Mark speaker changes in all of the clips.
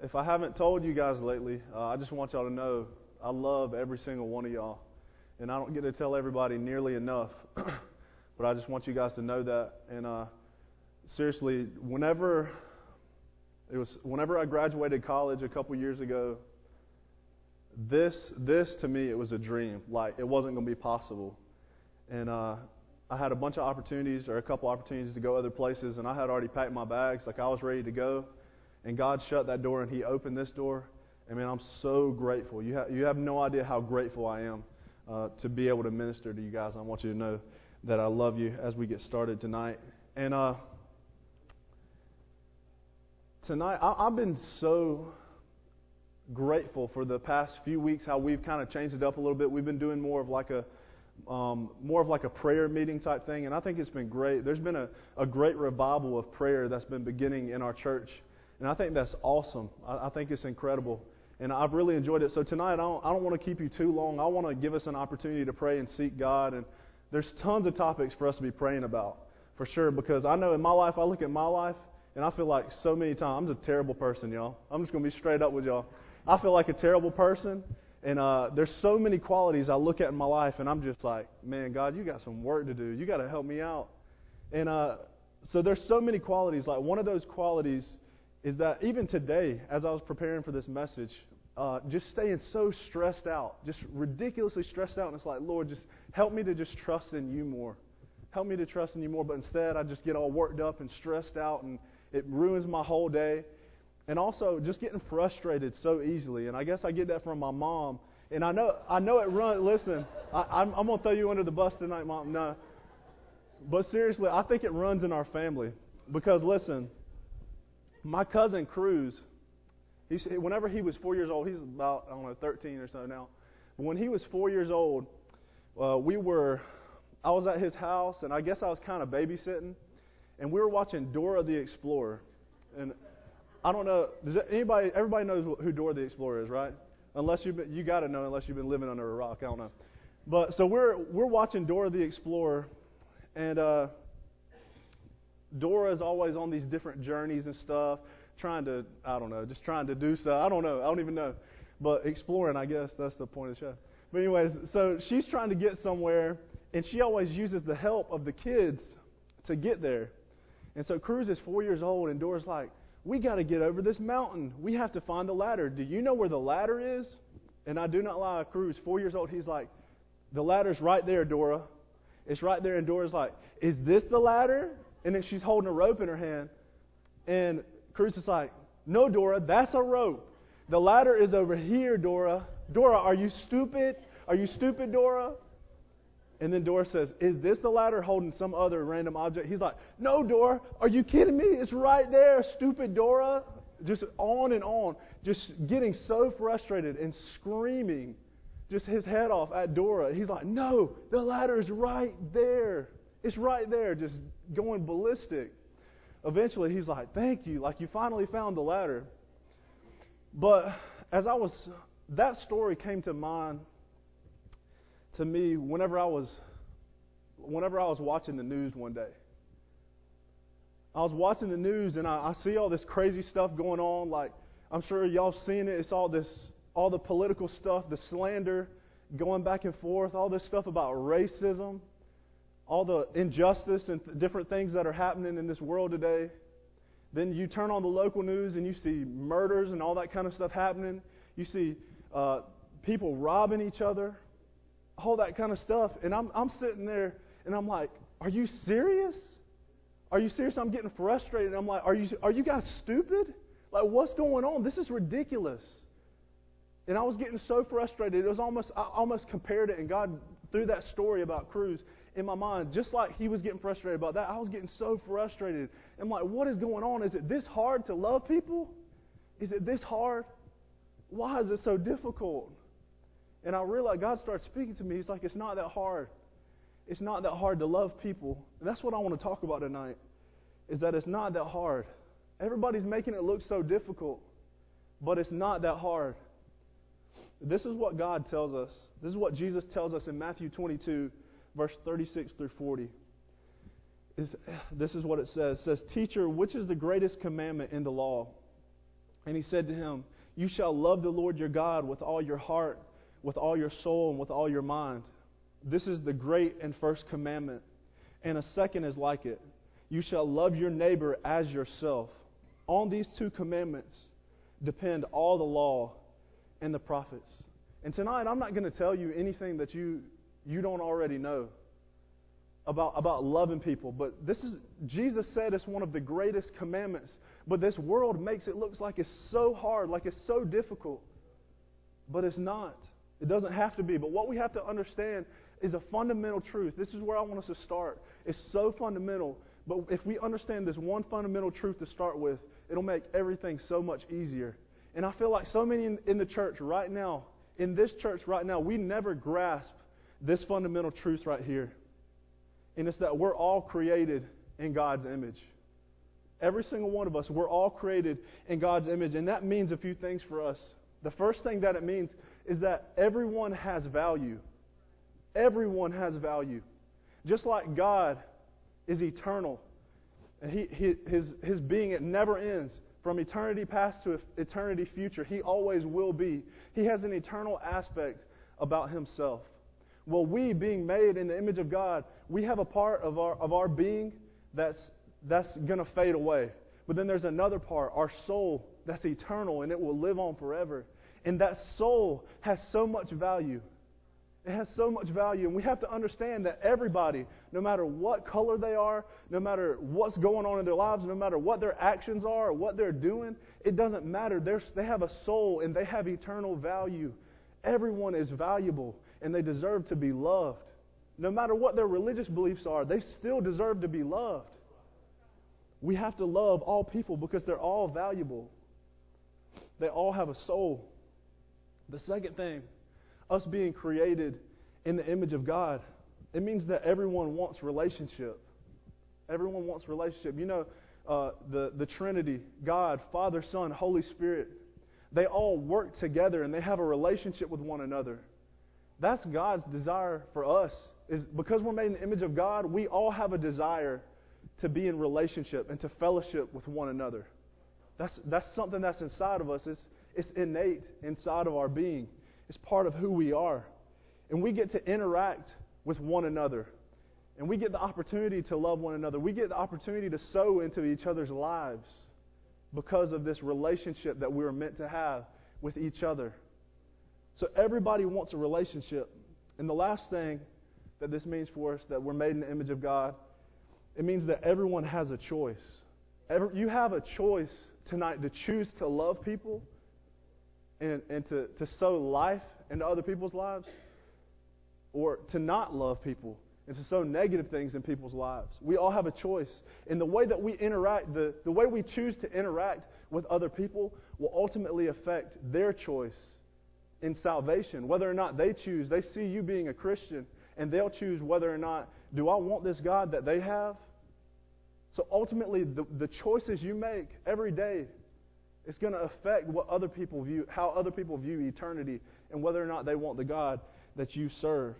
Speaker 1: If I haven't told you guys lately, I just want y'all to know I love every single one of y'all. And I don't get to tell everybody nearly enough. But I just want you guys to know that. And seriously, whenever I graduated college a couple years ago, this to me, it was a dream. Like, it wasn't going to be possible. And I had a bunch of opportunities, or a couple opportunities to go other places, and I had already packed my bags. Like, I was ready to go. And God shut that door, and He opened this door. And man, I'm so grateful. You have no idea how grateful I am to be able to minister to you guys. I want you to know that I love you as we get started tonight. And tonight, I've been so grateful for the past few weeks how we've kind of changed it up a little bit. We've been doing more of like a prayer meeting type thing, and I think it's been great. There's been a great revival of prayer that's been beginning in our church. And I think that's awesome. I think it's incredible. And I've really enjoyed it. So tonight, I don't want to keep you too long. I want to give us an opportunity to pray and seek God. And there's tons of topics for us to be praying about, for sure. Because I know in my life, I look at my life, and I feel like so many times, I'm a terrible person, y'all. I'm just going to be straight up with y'all. I feel like a terrible person. And there's so many qualities I look at in my life, and I'm just like, man, God, you got some work to do. You got to help me out. And so there's so many qualities. Like, one of those qualities is that even today, as I was preparing for this message, just staying so stressed out, just ridiculously stressed out. And it's like, Lord, just help me to just trust in you more. Help me to trust in you more. But instead, I just get all worked up and stressed out, and it ruins my whole day. And also, just getting frustrated so easily. And I guess I get that from my mom. And I know it runs. Listen, I'm going to throw you under the bus tonight, Mom. No. But seriously, I think it runs in our family. Because, listen, my cousin Cruz, whenever he was 4 years old, he's about, 13 or so now. But when he was 4 years old, I was at his house, and I guess I was kind of babysitting. And we were watching Dora the Explorer. And I don't know, everybody knows who Dora the Explorer is, right? You got to know unless you've been living under a rock, I don't know. But so we're watching Dora the Explorer, and Dora is always on these different journeys and stuff, trying to do stuff. I don't know, I don't even know. But exploring, I guess, that's the point of the show. But anyways, so she's trying to get somewhere, and she always uses the help of the kids to get there. And so Cruz is 4 years old, and Dora's like, we got to get over this mountain. We have to find the ladder. Do you know where the ladder is? And I do not lie, Cruz, 4 years old, he's like, the ladder's right there, Dora. It's right there. And Dora's like, is this the ladder? And then she's holding a rope in her hand. And Cruz is like, no, Dora, that's a rope. The ladder is over here, Dora. Dora, are you stupid? Are you stupid, Dora? And then Dora says, is this the ladder, holding some other random object? He's like, no, Dora, are you kidding me? It's right there, stupid Dora. Just on and on, just getting so frustrated and screaming just his head off at Dora. He's like, no, the ladder is right there. It's right there, just going ballistic. Eventually, he's like, thank you, like you finally found the ladder. But that story came to mind to me whenever I was watching the news one day. I was watching the news, and I see all this crazy stuff going on. Like, I'm sure y'all have seen it. It's all the political stuff, the slander going back and forth, all this stuff about racism, all the injustice and different things that are happening in this world today. Then you turn on the local news, and you see murders and all that kind of stuff happening. You see people robbing each other, all that kind of stuff. And I'm sitting there, and I'm like, are you serious? Are you serious? I'm getting frustrated. And I'm like, are you guys stupid? Like, what's going on? This is ridiculous. And I was getting so frustrated. I almost compared it, and God threw that story about Cruz in my mind, just like he was getting frustrated about that. I was getting so frustrated. I'm like, what is going on? Is it this hard to love people? Is it this hard? Why is it so difficult? And I realized God started speaking to me. He's like, it's not that hard. It's not that hard to love people. And that's what I want to talk about tonight, is that it's not that hard. Everybody's making it look so difficult, but it's not that hard. This is what God tells us. This is what Jesus tells us in Matthew 22, verse 36 through 40. This is what it says. It says, Teacher, which is the greatest commandment in the law? And he said to him, "You shall love the Lord your God with all your heart, with all your soul, and with all your mind. This is the great and first commandment. And a second is like it. You shall love your neighbor as yourself. On these two commandments depend all the law and the prophets." And tonight, I'm not going to tell you anything that you don't already know about loving people. But Jesus said it's one of the greatest commandments. But this world makes it look like it's so hard, like it's so difficult. But it's not. It doesn't have to be. But what we have to understand is a fundamental truth. This is where I want us to start. It's so fundamental. But if we understand this one fundamental truth to start with, it'll make everything so much easier. And I feel like so many in the church right now, in this church right now, we never grasp this fundamental truth right here. And it's that we're all created in God's image. Every single one of us, we're all created in God's image. And that means a few things for us. The first thing that it means is that everyone has value. Everyone has value. Just like God is eternal. And his being, it never ends. From eternity past to eternity future, He always will be. He has an eternal aspect about Himself. Well, we, being made in the image of God, we have a part of our being that's going to fade away. But then there's another part, our soul, that's eternal, and it will live on forever. And that soul has so much value. It has so much value, and we have to understand that everybody, no matter what color they are, no matter what's going on in their lives, no matter what their actions are or what they're doing, it doesn't matter. They have a soul, and they have eternal value. Everyone is valuable, and they deserve to be loved. No matter what their religious beliefs are, they still deserve to be loved. We have to love all people because they're all valuable. They all have a soul. The second thing, us being created in the image of God, it means that everyone wants relationship. Everyone wants relationship. You know, the Trinity, God, Father, Son, Holy Spirit, they all work together and they have a relationship with one another. That's God's desire for us. Is because we're made in the image of God, we all have a desire to be in relationship and to fellowship with one another. That's something that's inside of us. It's innate inside of our being. It's part of who we are. And we get to interact with one another. And we get the opportunity to love one another. We get the opportunity to sow into each other's lives because of this relationship that we were meant to have with each other. So everybody wants a relationship. And the last thing that this means for us, that we're made in the image of God, it means that everyone has a choice. You have a choice tonight to choose to love people and to sow life into other people's lives, or to not love people and to sow negative things in people's lives. We all have a choice. And the way that we interact, the way we choose to interact with other people will ultimately affect their choice in salvation. Whether or not they see you being a Christian, and they'll choose whether or not, do I want this God that they have? So ultimately, the choices you make every day, it's going to affect what other people view, how other people view eternity, and whether or not they want the God that you serve.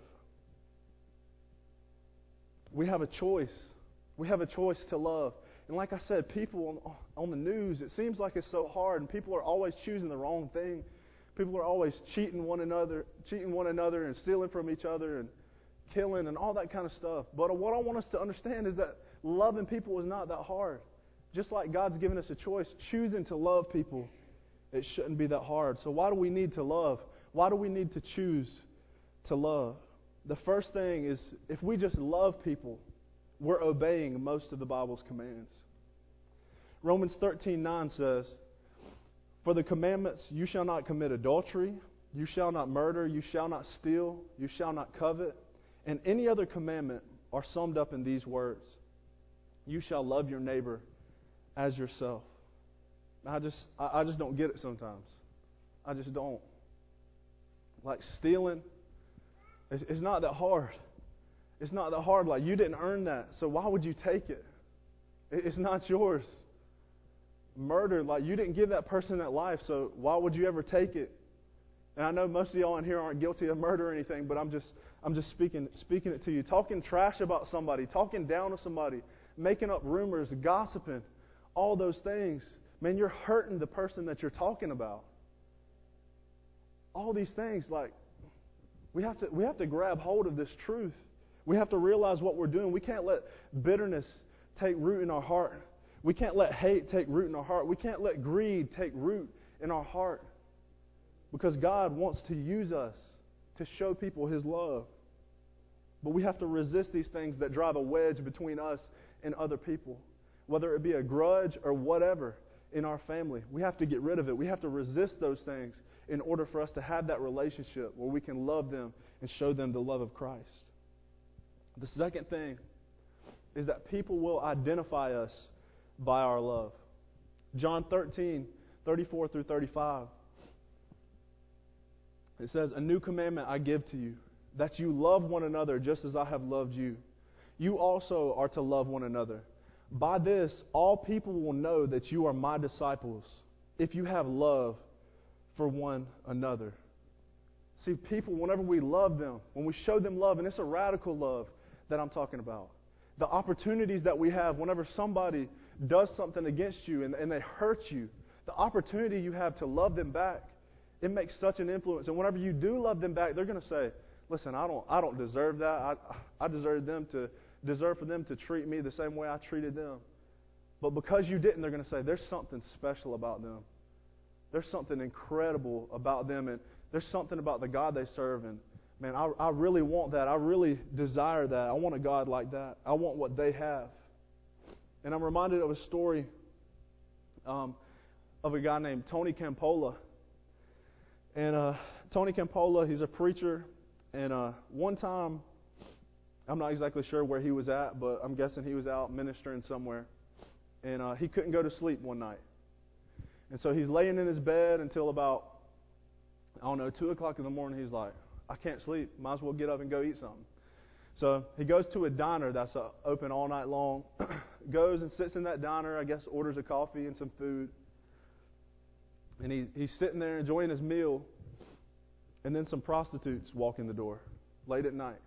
Speaker 1: We have a choice. We have a choice to love. And like I said, people on the news, it seems like it's so hard, and people are always choosing the wrong thing. People are always cheating one another and stealing from each other and killing and all that kind of stuff. But what I want us to understand is that loving people is not that hard. Just like God's given us a choice, choosing to love people, it shouldn't be that hard. So why do we need to love? Why do we need to choose to love? The first thing is, if we just love people, we're obeying most of the Bible's commands. Romans 13:9 says, "For the commandments, you shall not commit adultery, you shall not murder, you shall not steal, you shall not covet, and any other commandment are summed up in these words: you shall love your neighbor as yourself." I just don't get it sometimes. I just don't. Like stealing, it's not that hard. It's not that hard. Like, you didn't earn that, so why would you take it? It's not yours. Murder, like, you didn't give that person that life, so why would you ever take it? And I know most of y'all in here aren't guilty of murder or anything, but I'm just speaking it to you. Talking trash about somebody, talking down to somebody, making up rumors, gossiping, all those things. man, you're hurting the person that you're talking about. All these things, like, we have to grab hold of this truth. We have to realize what we're doing. We can't let bitterness take root in our heart. We can't let hate take root in our heart. We can't let greed take root in our heart. Because God wants to use us to show people His love. But we have to resist these things that drive a wedge between us and other people. Whether it be a grudge or whatever in our family. We have to get rid of it. We have to resist those things in order for us to have that relationship where we can love them and show them the love of Christ. The second thing is that people will identify us by our love. John 13:34 through 35. It says, "A new commandment I give to you, that you love one another just as I have loved you. You also are to love one another. By this, all people will know that you are my disciples, if you have love for one another." See, people, whenever we love them, when we show them love, and it's a radical love that I'm talking about, the opportunities that we have whenever somebody does something against you and they hurt you, the opportunity you have to love them back, it makes such an influence. And whenever you do love them back, they're going to say, listen, I don't deserve that. I deserve for them to treat me the same way I treated them. But because you didn't, they're going to say, there's something special about them. There's something incredible about them, and there's something about the God they serve. And man, I really want that. I really desire that. I want a God like that. I want what they have. And I'm reminded of a story of a guy named Tony Campola. And Tony Campola, he's a preacher. And one time, I'm not exactly sure where he was at, but I'm guessing he was out ministering somewhere. And he couldn't go to sleep one night. And so he's laying in his bed until about, 2 o'clock in the morning. He's like, I can't sleep. Might as well get up and go eat something. So he goes to a diner that's open all night long. Goes and sits in that diner, I guess orders a coffee and some food. And he's sitting there enjoying his meal. And then some prostitutes walk in the door late at night.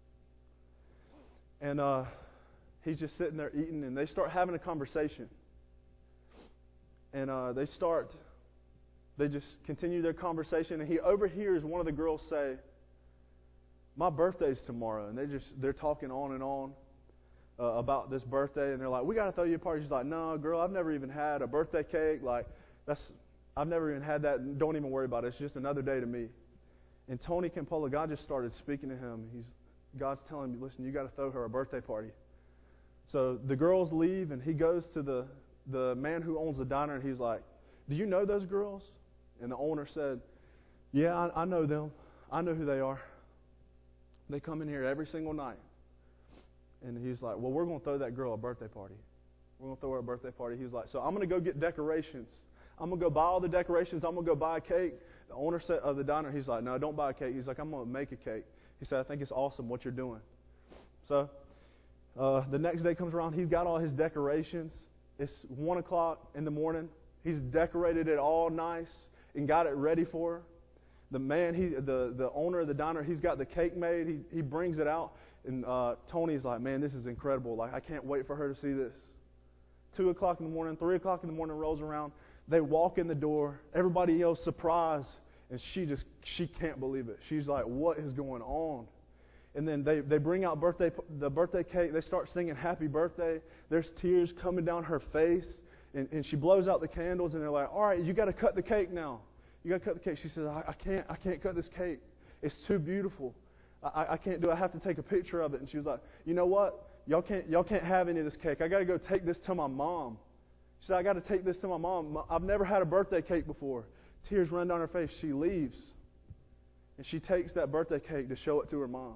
Speaker 1: And he's just sitting there eating, and they start having a conversation. And they just continue their conversation, and he overhears one of the girls say, my birthday's tomorrow. And they're talking on and on about this birthday, and they're like, we got to throw you a party. She's like, no, girl, I've never even had a birthday cake. Like, I've never even had that. Don't even worry about it. It's just another day to me. And Tony Campola, God just started speaking to him. God's telling me, listen, you got to throw her a birthday party. So the girls leave, and he goes to the man who owns the diner, and he's like, do you know those girls? And the owner said, yeah, I know them. I know who they are. They come in here every single night. And he's like, well, we're going to throw that girl a birthday party. We're going to throw her a birthday party. He's like, so I'm going to go get decorations. I'm going to go buy all the decorations. I'm going to go buy a cake. The owner of the diner, he's like, no, don't buy a cake. He's like, I'm going to make a cake. He said, I think it's awesome what you're doing. So the next day comes around. He's got all his decorations. It's 1 o'clock in the morning. He's decorated it all nice and got it ready for her. The man, the owner of the diner, he's got the cake made. He brings it out. And Tony's like, man, this is incredible. Like, I can't wait for her to see this. 2 o'clock in the morning, 3 o'clock in the morning rolls around. They walk in the door. Everybody yells, surprise. And she can't believe it. She's like, what is going on? And then they bring out the birthday cake. They start singing happy birthday. There's tears coming down her face. And she blows out the candles. And they're like, all right, you got to cut the cake now. You got to cut the cake. She says, I can't cut this cake. It's too beautiful. I can't do it. I have to take a picture of it. And she was like, you know what? Y'all can't have any of this cake. I got to go take this to my mom. She said, I got to take this to my mom. I've never had a birthday cake before. Tears run down her face. She leaves. And she takes that birthday cake to show it to her mom.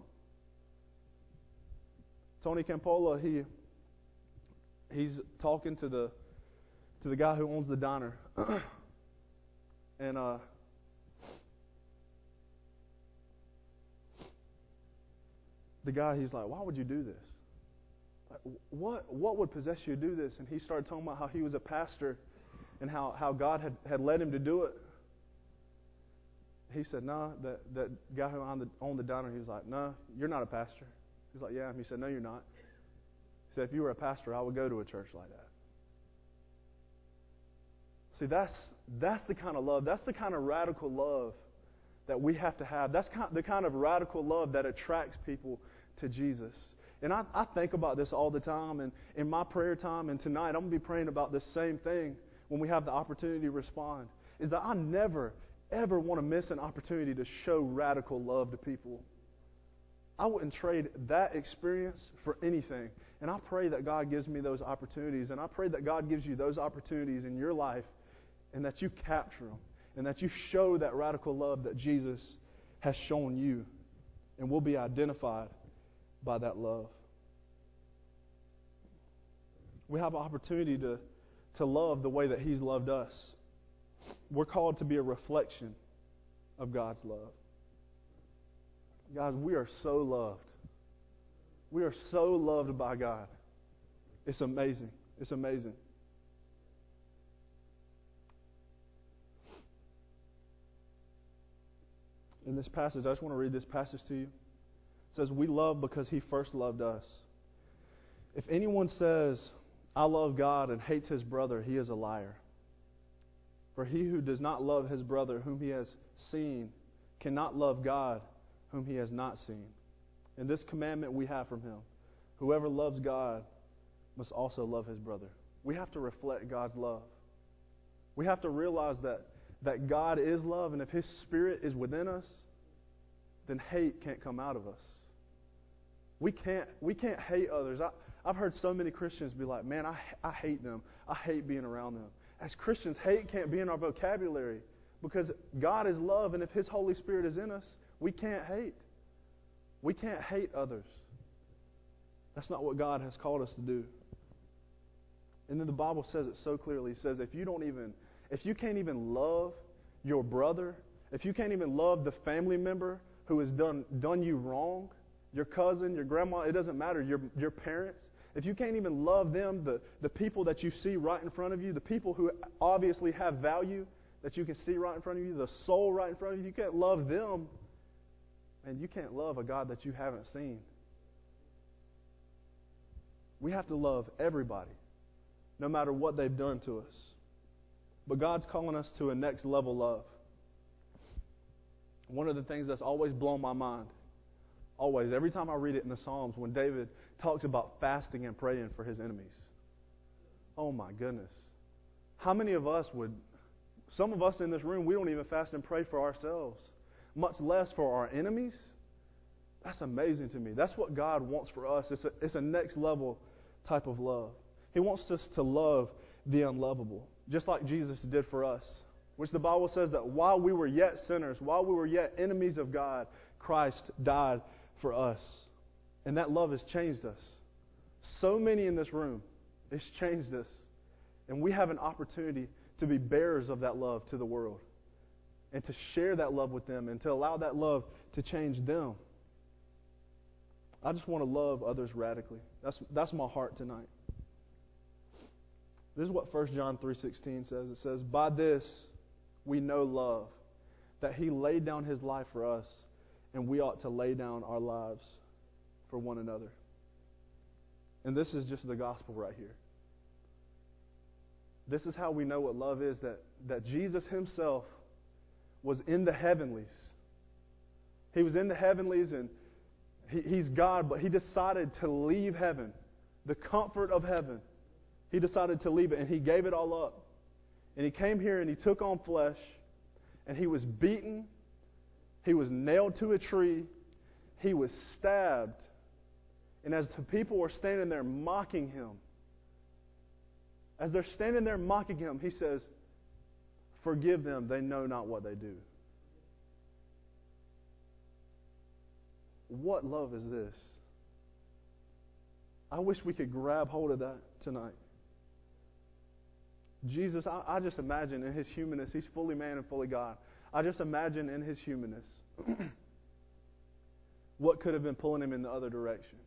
Speaker 1: Tony Campola, he's talking to the guy who owns the diner. And the guy, he's like, why would you do this? Like, what would possess you to do this? And he started talking about how he was a pastor and how God had led him to do it. He said, no, that guy who owned the diner, he was like, no, you're not a pastor. He's like, yeah. He said, no, you're not. He said, if you were a pastor, I would go to a church like that. See, that's the kind of love. That's the kind of radical love that we have to have. That's the kind of radical love that attracts people to Jesus. And I think about this all the time, and in my prayer time, and tonight I'm going to be praying about this same thing when we have the opportunity to respond, is that I never, ever want to miss an opportunity to show radical love to people. I wouldn't trade that experience for anything. And I pray that God gives me those opportunities, and I pray that God gives you those opportunities in your life, and that you capture them, and that you show that radical love that Jesus has shown you, and we'll be identified by that love. We have an opportunity to love the way that He's loved us. We're called to be a reflection of God's love. Guys, we are so loved. We are so loved by God. It's amazing. It's amazing. In this passage, I just want to read this passage to you. It says, we love because He first loved us. If anyone says, I love God and hates his brother, he is a liar. For he who does not love his brother whom he has seen cannot love God whom he has not seen. And this commandment we have from Him: whoever loves God must also love his brother. We have to reflect God's love. We have to realize that God is love, and if His Spirit is within us, then hate can't come out of us. We can't hate others. I've heard so many Christians be like, man, I hate them. I hate being around them. As Christians, hate can't be in our vocabulary because God is love, and if His Holy Spirit is in us, we can't hate. We can't hate others. That's not what God has called us to do. And then the Bible says it so clearly. It says if you can't even love your brother, if you can't even love the family member who has done you wrong, your cousin, your grandma, it doesn't matter, your parents, if you can't even love them, the people that you see right in front of you, the people who obviously have value that you can see right in front of you, the soul right in front of you, you can't love them, and you can't love a God that you haven't seen. We have to love everybody, no matter what they've done to us. But God's calling us to a next level love. One of the things that's always blown my mind, always, every time I read it in the Psalms, when David talks about fasting and praying for his enemies. Oh my goodness. How many of us some of us in this room, we don't even fast and pray for ourselves, much less for our enemies? That's amazing to me. That's what God wants for us. It's a next level type of love. He wants us to love the unlovable, just like Jesus did for us, which the Bible says that while we were yet sinners, while we were yet enemies of God, Christ died for us. And that love has changed us. So many in this room, it's changed us. And we have an opportunity to be bearers of that love to the world, and to share that love with them, and to allow that love to change them. I just want to love others radically. That's my heart tonight. This is what 1 John 3:16 says. It says, by this we know love, that He laid down His life for us, and we ought to lay down our lives for one another. And this is just the gospel right here. This is how we know what love is, that Jesus Himself was in the heavenlies. He was in the heavenlies, and He's God, but He decided to leave heaven, the comfort of heaven. He decided to leave it, and He gave it all up. And He came here, and He took on flesh, and He was beaten. He was nailed to a tree. He was stabbed. And as the people were standing there mocking Him, as they're standing there mocking Him, He says, forgive them, they know not what they do. What love is this? I wish we could grab hold of that tonight. Jesus, I just imagine in His humanness, He's fully man and fully God. I just imagine in His humanness what could have been pulling Him in the other direction.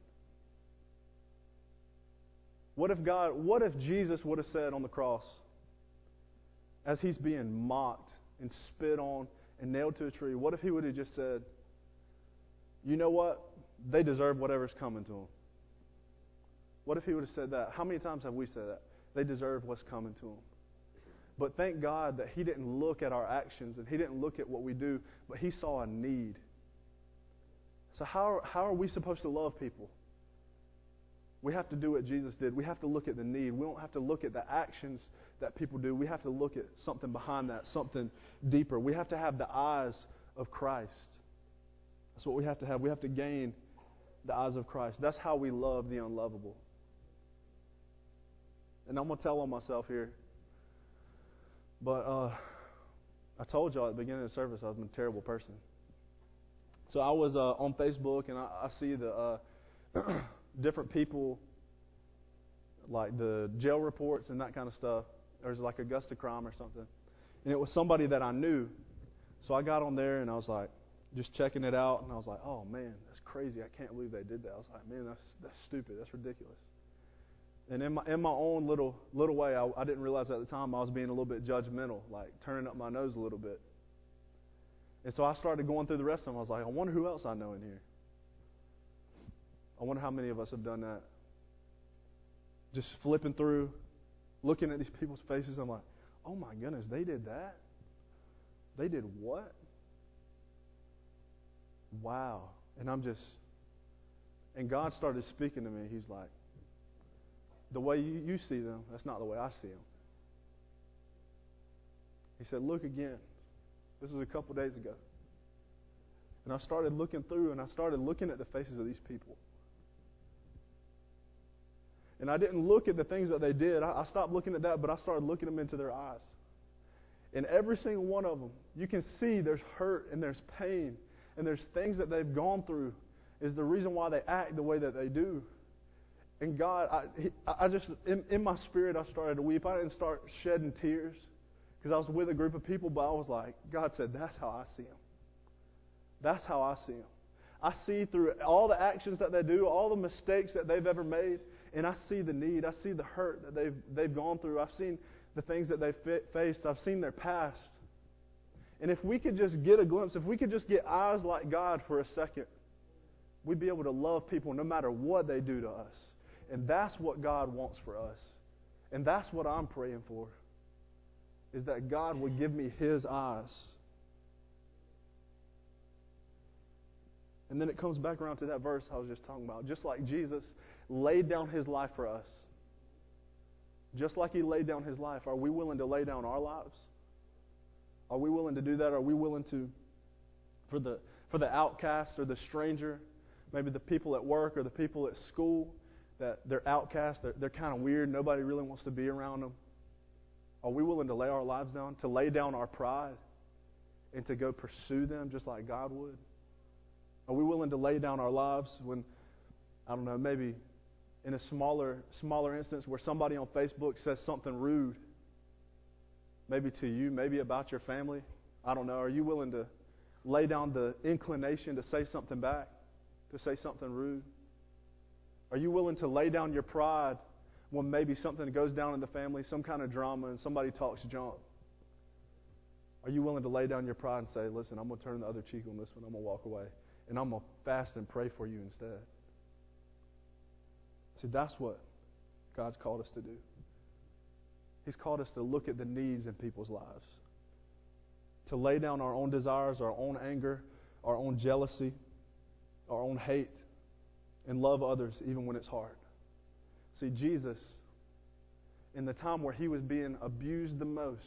Speaker 1: What if Jesus would have said on the cross, as He's being mocked and spit on and nailed to a tree, what if He would have just said, you know what? They deserve whatever's coming to them. What if He would have said that? How many times have we said that? They deserve what's coming to them. But thank God that He didn't look at our actions and He didn't look at what we do, but He saw a need. So how are we supposed to love people? We have to do what Jesus did. We have to look at the need. We don't have to look at the actions that people do. We have to look at something behind that, something deeper. We have to have the eyes of Christ. That's what we have to have. We have to gain the eyes of Christ. That's how we love the unlovable. And I'm going to tell on myself here. But I told y'all at the beginning of the service I was a terrible person. So I was on Facebook, and I see the different people, like the jail reports and that kind of stuff. There's like Augusta crime or something. And it was somebody that I knew. So I got on there, and I was like, just checking it out. And I was like, oh, man, that's crazy. I can't believe they did that. I was like, man, that's stupid. That's ridiculous. And in my own little way, I didn't realize at the time I was being a little bit judgmental, like turning up my nose a little bit. And so I started going through the rest of them. I was like, I wonder who else I know in here. I wonder how many of us have done that. Just flipping through, looking at these people's faces. I'm like, oh my goodness, they did that? They did what? Wow. And God started speaking to me. He's like, the way you see them, that's not the way I see them. He said, look again. This was a couple days ago. And I started looking through, and I started looking at the faces of these people. And I didn't look at the things that they did. I stopped looking at that, but I started looking them into their eyes. And every single one of them, you can see there's hurt and there's pain and there's things that they've gone through is the reason why they act the way that they do. And God, I just, in my spirit, I started to weep. I didn't start shedding tears because I was with a group of people, but I was like, God said, that's how I see them. That's how I see them. I see through all the actions that they do, all the mistakes that they've ever made, and I see the need. I see the hurt that they've gone through. I've seen the things that they've faced. I've seen their past. And if we could just get a glimpse, if we could just get eyes like God for a second, we'd be able to love people no matter what they do to us. And that's what God wants for us. And that's what I'm praying for, is that God would give me His eyes. And then it comes back around to that verse I was just talking about. Just like Jesus laid down His life for us, just like He laid down His life, are we willing to lay down our lives? Are we willing to do that? Are we willing to, for the outcast or the stranger, maybe the people at work or the people at school, that they're outcast, they're kind of weird, nobody really wants to be around them? Are we willing to lay our lives down, to lay down our pride, and to go pursue them just like God would? Are we willing to lay down our lives when, I don't know, maybe in a smaller instance where somebody on Facebook says something rude, maybe to you, maybe about your family? I don't know. Are you willing to lay down the inclination to say something back, to say something rude? Are you willing to lay down your pride when maybe something goes down in the family, some kind of drama, and somebody talks junk? Are you willing to lay down your pride and say, listen, I'm going to turn the other cheek on this one. I'm going to walk away. And I'm going to fast and pray for you instead. See, that's what God's called us to do. He's called us to look at the needs in people's lives. To lay down our own desires, our own anger, our own jealousy, our own hate, and love others even when it's hard. See, Jesus, in the time where He was being abused the most,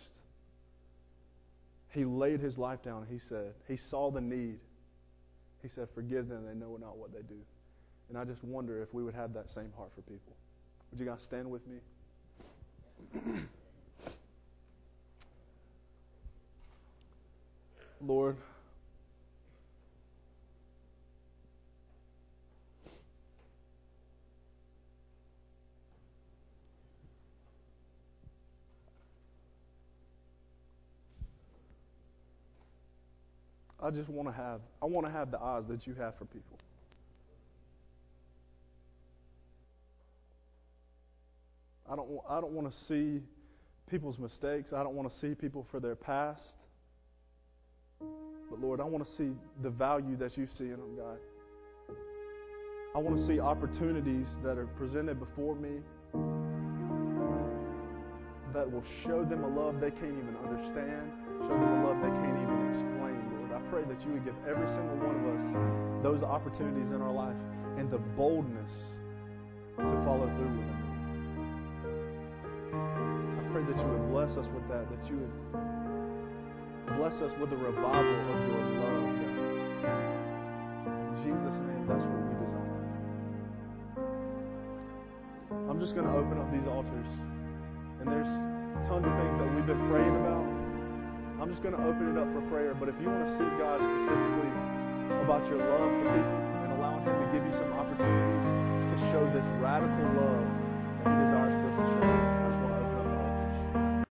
Speaker 1: He laid His life down. He said, He saw the need. He said, forgive them, they know not what they do. And I just wonder if we would have that same heart for people. Would you guys stand with me? Lord, I want to have the eyes that you have for people. I don't want to see people's mistakes. I don't want to see people for their past. But Lord, I want to see the value that you see in them, God. I want to see opportunities that are presented before me that will show them a love they can't even understand, show them a love they can't even explain, Lord. I pray that you would give every single one of us those opportunities in our life and the boldness to follow through with them. I pray that you would bless us with that you would bless us with a revival of your love, God. In Jesus' name, that's what we desire. I'm just going to open up these altars. And there's tons of things that we've been praying about. I'm just going to open it up for prayer. But if you want to seek God specifically about your love for people and allowing Him to give you some opportunities to show this radical love that He desires for us to show,